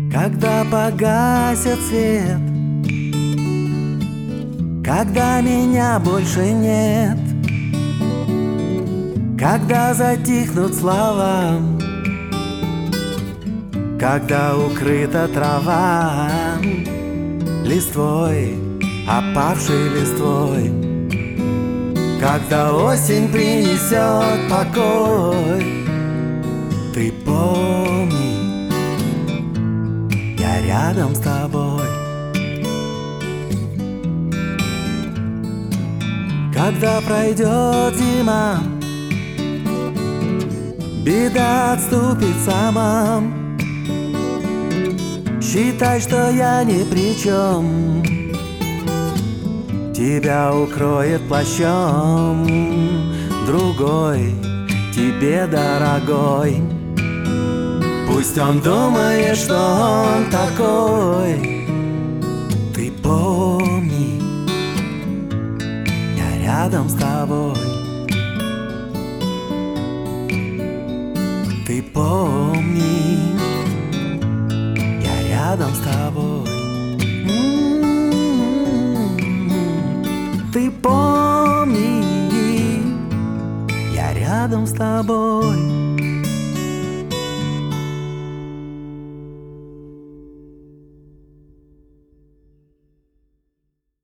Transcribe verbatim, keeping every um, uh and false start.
Когда погасит свет, когда меня больше нет, когда затихнут слова, когда укрыта трава листвой, опавшей листвой, когда осень принесет покой, ты помни, я рядом с тобой. Когда пройдет зима, беда отступит сама, считай, что я ни при чем, тебя укроет плащом другой, тебе дорогой. Пусть он думает, что он такой, ты помни, я рядом с тобой. Ты помни, я рядом с тобой. М-м-м. Ты помни, я рядом с тобой.